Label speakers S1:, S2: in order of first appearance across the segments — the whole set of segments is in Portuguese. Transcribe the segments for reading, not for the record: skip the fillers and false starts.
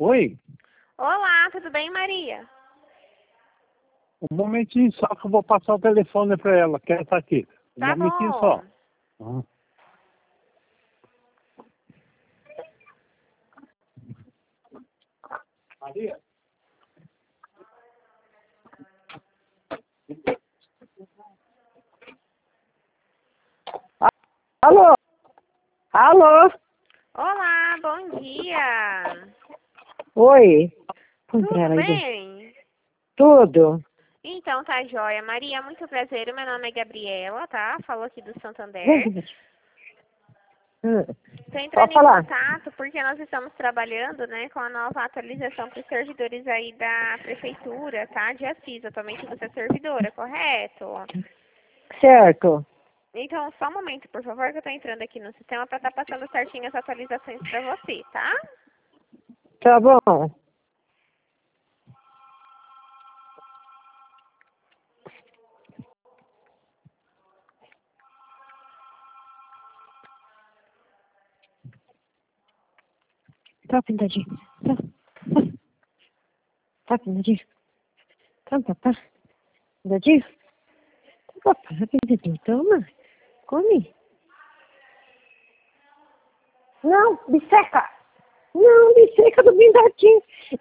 S1: Oi,
S2: Olá, tudo bem, Maria?
S1: um momentinho só que eu vou passar o telefone para ela, que ela está aqui. Um
S2: Tá
S1: momentinho
S2: bom.
S1: só. Ah. Maria?
S3: Alô? Alô?
S2: Olá, bom dia.
S3: Oi. Põe pra
S2: Tudo
S3: ela aí dentro.
S2: bem?
S3: Tudo.
S2: Então tá joia. Maria, muito prazer. O meu nome é Gabriela, tá? Falou aqui do
S3: Vem,
S2: Santander.
S3: Beth. Hum.
S2: Tô entrando
S3: Pode
S2: em
S3: falar.
S2: contato porque nós estamos trabalhando, né, com a nova atualização para os servidores aí da prefeitura, tá? De Assis. Atualmente você é servidora, correto?
S3: Certo.
S2: Então, só um momento, por favor, que eu tô entrando aqui no sistema para estar passando certinho as atualizações para você, tá?
S3: Tá bom. Tá pintadinho. Tá pintadinho. Tá, papá. Pintadinho. Tá, papá. Pintadinho. Toma. Come. Não, biseca. Não, biseca do pintadinho.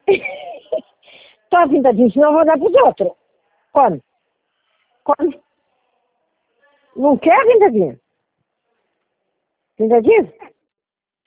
S3: Tá pintadinho, senão eu vou dar pros outros. Come. Come. Não quer pintadinho? Pintadinho?